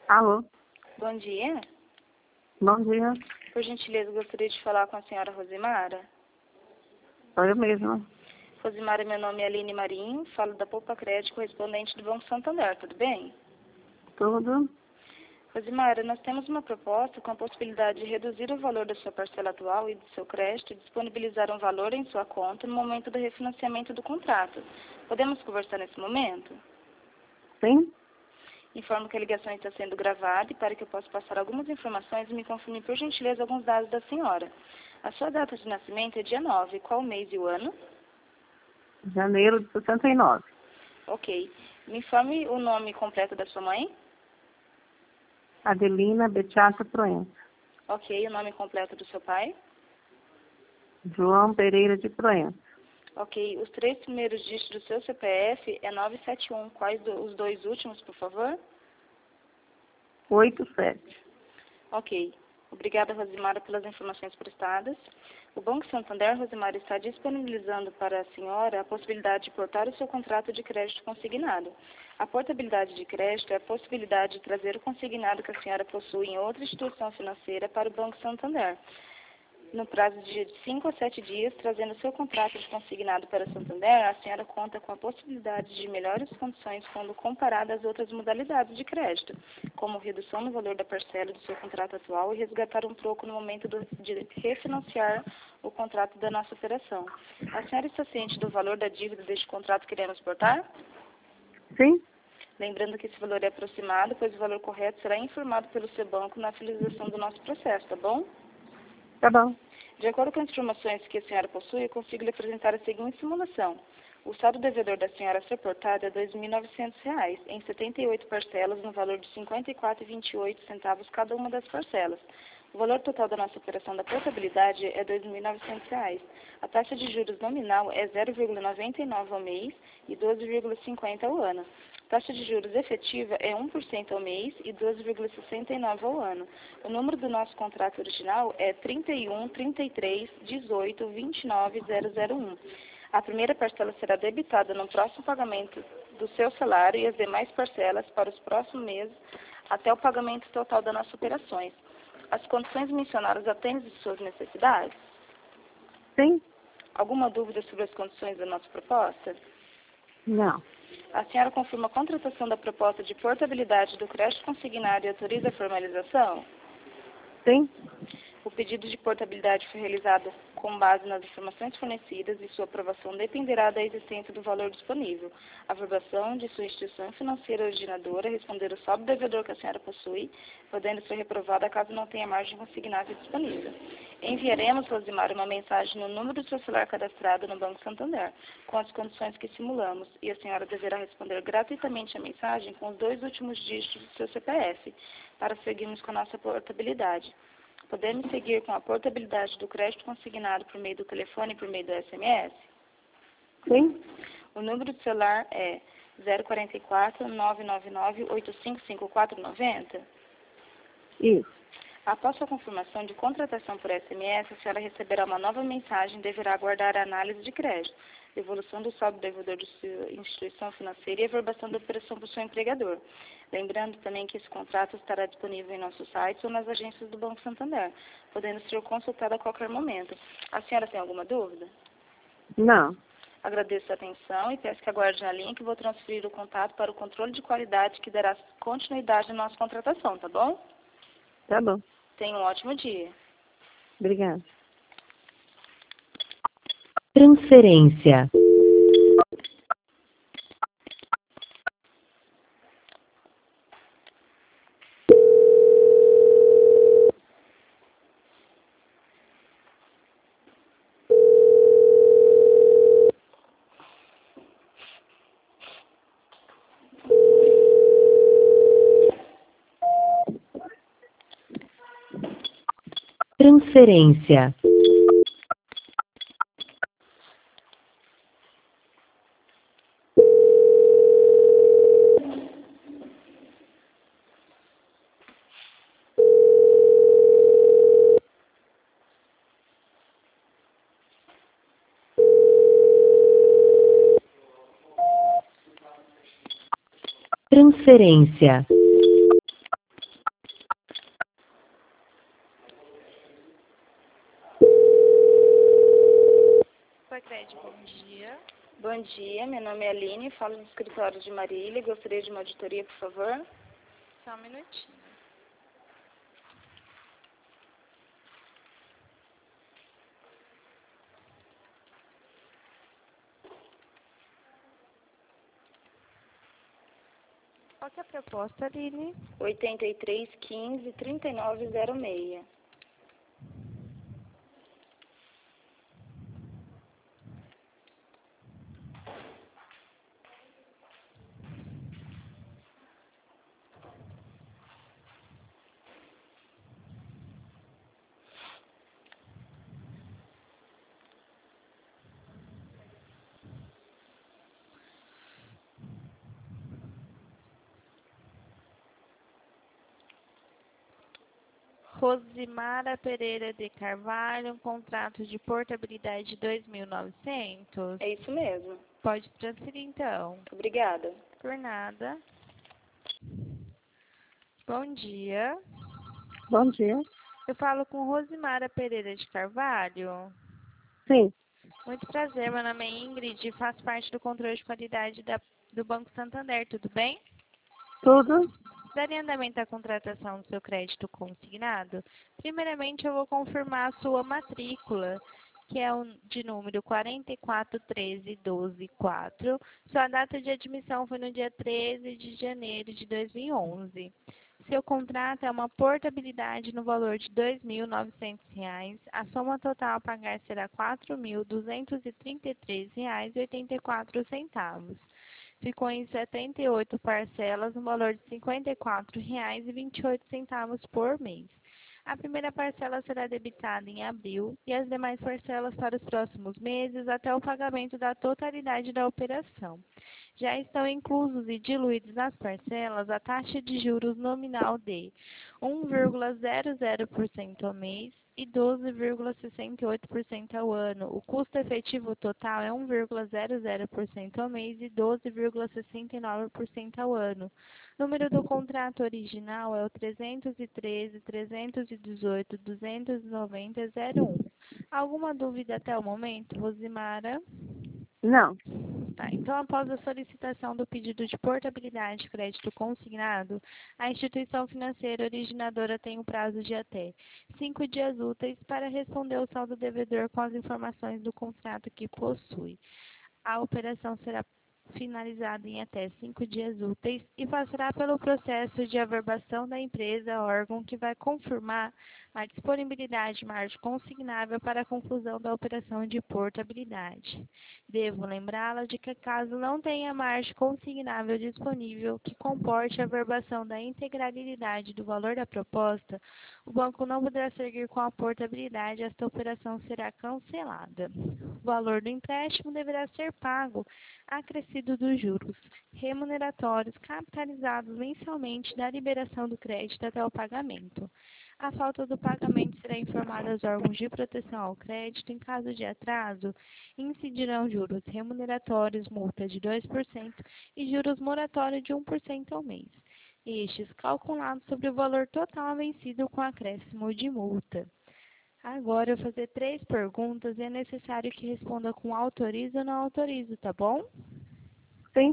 Alô, Bom dia. bom dia. Por gentileza, gostaria de falar com a senhora Rosimara. Sou eu mesma. Rosimara, meu nome é Aline Marinho, falo da Poupa Crédito, correspondente do Banco Santander, tudo bem? Tudo? Rosimara, nós temos uma proposta com a possibilidade de reduzir o valor da sua parcela atual e do seu crédito e disponibilizar um valor em sua conta no momento do refinanciamento do contrato. Podemos conversar nesse momento? Sim? Informo que a ligação está sendo gravada e para que eu possa passar algumas informações, me confirme por gentileza alguns dados da senhora. A sua data de nascimento é dia 9. Qual o mês e o ano? Janeiro de 69. Ok. Me informe o nome completo da sua mãe? Adelina Betiata Proença. Ok. O nome completo do seu pai? João Pereira de Proença. Ok. Os 3 primeiros dígitos do seu CPF é 971. Quais os 2 últimos, por favor? 87. Ok. Obrigada, Rosimara, pelas informações prestadas. O Banco Santander, Rosimara, está disponibilizando para a senhora a possibilidade de portar o seu contrato de crédito consignado. A portabilidade de crédito é a possibilidade de trazer o consignado que a senhora possui em outra instituição financeira para o Banco Santander, no prazo de 5 a 7 dias, trazendo seu contrato de consignado para Santander, a senhora conta com a possibilidade de melhores condições quando comparada às outras modalidades de crédito, como redução no valor da parcela do seu contrato atual e resgatar um troco no momento de refinanciar o contrato da nossa operação. A senhora está ciente do valor da dívida deste contrato que iremos portar? Sim? Lembrando que esse valor é aproximado, pois o valor correto será informado pelo seu banco na finalização do nosso processo, tá bom? Tá bom. De acordo com as informações que a senhora possui, eu consigo lhe apresentar a seguinte simulação. O saldo devedor da senhora a ser portado é R$ 2.900, em 78 parcelas, no valor de R$ 54,28 cada uma das parcelas. O valor total da nossa operação da portabilidade é R$ 2.900. A taxa de juros nominal é 0,99 ao mês e 12,50 ao ano. A taxa de juros efetiva é 1% ao mês e 12,69 ao ano. O número do nosso contrato original é 31 33 18 29 001. A primeira parcela será debitada no próximo pagamento do seu salário e as demais parcelas para os próximos meses até o pagamento total das nossas operações. As condições mencionadas atendem às suas necessidades? Sim? Alguma dúvida sobre as condições da nossa proposta? Não. A senhora confirma a contratação da proposta de portabilidade do crédito consignado e autoriza a formalização? Sim? O pedido de portabilidade foi realizado com base nas informações fornecidas e sua aprovação dependerá da existência do valor disponível. A aprovação de sua instituição financeira originadora responder o saldo devedor que a senhora possui, podendo ser reprovada caso não tenha margem consignável disponível. Enviaremos, Rosimara, uma mensagem no número do seu celular cadastrado no Banco Santander, com as condições que simulamos, e a senhora deverá responder gratuitamente a mensagem com os 2 últimos dígitos do seu CPF, para seguirmos com a nossa portabilidade. Podemos seguir com a portabilidade do crédito consignado por meio do telefone e por meio do SMS? Sim? O número do celular é 044 999 855490. Isso. Após sua confirmação de contratação por SMS, a senhora receberá uma nova mensagem e deverá aguardar a análise de crédito, devolução do saldo devedor de sua instituição financeira e a averbação da operação por seu empregador. Lembrando também que esse contrato estará disponível em nosso site ou nas agências do Banco Santander, podendo ser consultado a qualquer momento. A senhora tem alguma dúvida? Não. Agradeço a atenção e peço que aguarde na linha que vou transferir o contato para o controle de qualidade que dará continuidade à nossa contratação, tá bom? Tá bom. Tenha um ótimo dia. Obrigada. Transferência. Transferência. Transferência. Sicredi, bom dia. Bom dia, meu nome é Aline, falo do escritório de Marília. Gostaria de uma auditoria, por favor. Só um minutinho. Qual que é a proposta, Aline? 8315-3906. Rosimara Pereira de Carvalho, um contrato de portabilidade de 2.900. É isso mesmo. Pode transferir, então. Obrigada. Por nada. Bom dia. Bom dia. Eu falo com Rosimara Pereira de Carvalho. Sim. Muito prazer, meu nome é Ingrid e faço parte do controle de qualidade do Banco Santander, tudo bem? Tudo? Daria andamento à contratação do seu crédito consignado? Primeiramente, eu vou confirmar a sua matrícula, que é de número 4413124. Sua data de admissão foi no dia 13 de janeiro de 2011. Seu contrato é uma portabilidade no valor de R$ 2.900. A soma total a pagar será R$ 4.233,84. Ficou em 78 parcelas, no valor de R$ 54,28 por mês. A primeira parcela será debitada em abril e as demais parcelas para os próximos meses até o pagamento da totalidade da operação. Já estão inclusos e diluídos nas parcelas a taxa de juros nominal de 1,00% ao mês e 12,68% ao ano. O custo efetivo total é 1,00% ao mês e 12,69% ao ano. O número do contrato original é o 313-318-290-01. Alguma dúvida até o momento, Rosimara? Não. Tá, então, após a solicitação do pedido de portabilidade de crédito consignado, a instituição financeira originadora tem um prazo de até 5 dias úteis para responder ao saldo devedor com as informações do contrato que possui. A operação será finalizada em até 5 dias úteis e passará pelo processo de averbação da empresa, órgão que vai confirmar a disponibilidade de margem consignável para a conclusão da operação de portabilidade. Devo lembrá-la de que, caso não tenha margem consignável disponível que comporte a averbação da integralidade do valor da proposta, o banco não poderá seguir com a portabilidade e esta operação será cancelada. O valor do empréstimo deverá ser pago acrescido dos juros remuneratórios capitalizados mensalmente da liberação do crédito até o pagamento. A falta do pagamento será informada aos órgãos de proteção ao crédito. Em caso de atraso, incidirão juros remuneratórios, multa de 2% e juros moratórios de 1% ao mês. Estes calculados sobre o valor total vencido com acréscimo de multa. Agora eu vou fazer 3 perguntas e é necessário que responda com autorizo ou não autorizo, tá bom? Sim.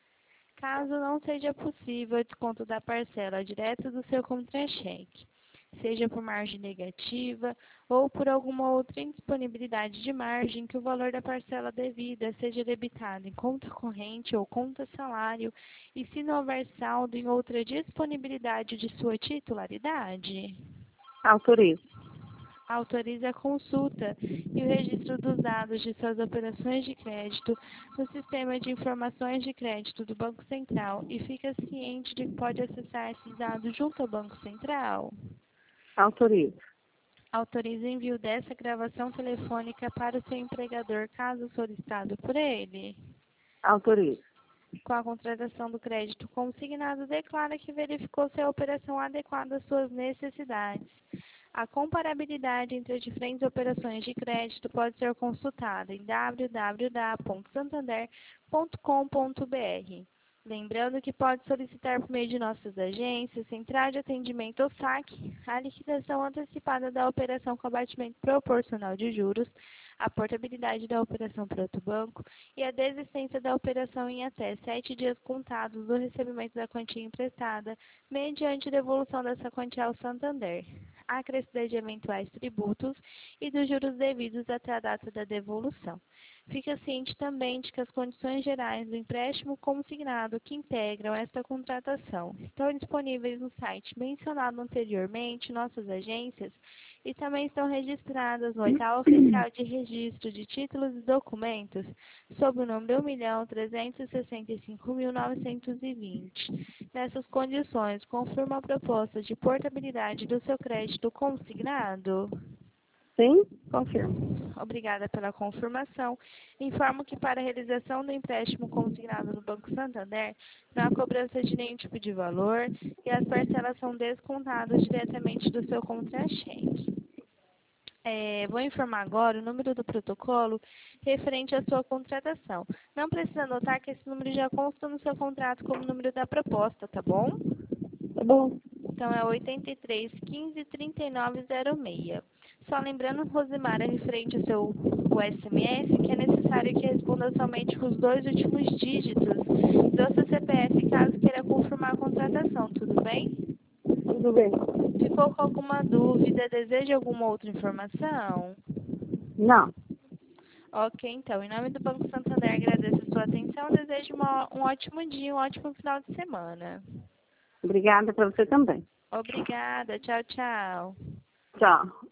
Caso não seja possível o desconto da parcela direto do seu contra-cheque, seja por margem negativa ou por alguma outra indisponibilidade de margem, que o valor da parcela devida seja debitado em conta corrente ou conta salário, e se não houver saldo em outra disponibilidade de sua titularidade, Autorizo. autorize a consulta e o registro dos dados de suas operações de crédito no Sistema de Informações de Crédito do Banco Central e fica ciente de que pode acessar esses dados junto ao Banco Central. Autorizo. Autorize o envio dessa gravação telefônica para o seu empregador, caso solicitado por ele. Autorizo. Com a contratação do crédito consignado, declara que verificou se a operação adequada às suas necessidades. A comparabilidade entre as diferentes operações de crédito pode ser consultada em www.santander.com.br. Lembrando que pode solicitar por meio de nossas agências, Central de Atendimento ou SAC, a liquidação antecipada da operação com abatimento proporcional de juros, a portabilidade da operação para outro banco e a desistência da operação em até 7 dias contados do recebimento da quantia emprestada, mediante devolução dessa quantia ao Santander, a acrescida de eventuais tributos e dos juros devidos até a data da devolução. Fica ciente também de que as condições gerais do empréstimo consignado que integram esta contratação estão disponíveis no site mencionado anteriormente, nossas agências, e também estão registradas no Edital Oficial de Registro de Títulos e Documentos, sob o número 1.365.920. Nessas condições, confirma a proposta de portabilidade do seu crédito consignado? Sim, confirmo. Obrigada pela confirmação. Informo que para a realização do empréstimo consignado no Banco Santander, não há cobrança de nenhum tipo de valor e as parcelas são descontadas diretamente do seu contra-cheque. Vou informar agora o número do protocolo referente à sua contratação. Não precisa anotar que esse número já consta no seu contrato como número da proposta, tá bom? Tá bom. Então, é 83 15 39 06. Só lembrando, Rosimara, referente ao seu SMS, que é necessário que responda somente com os 2 últimos dígitos do seu CPF, caso queira confirmar a contratação, tudo bem? Tudo bem. Ficou com alguma dúvida? Deseja alguma outra informação? Não. Ok, então, em nome do Banco Santander, agradeço a sua atenção, desejo um ótimo dia, um ótimo final de semana. Obrigada para você também. Obrigada, tchau, tchau. Tchau.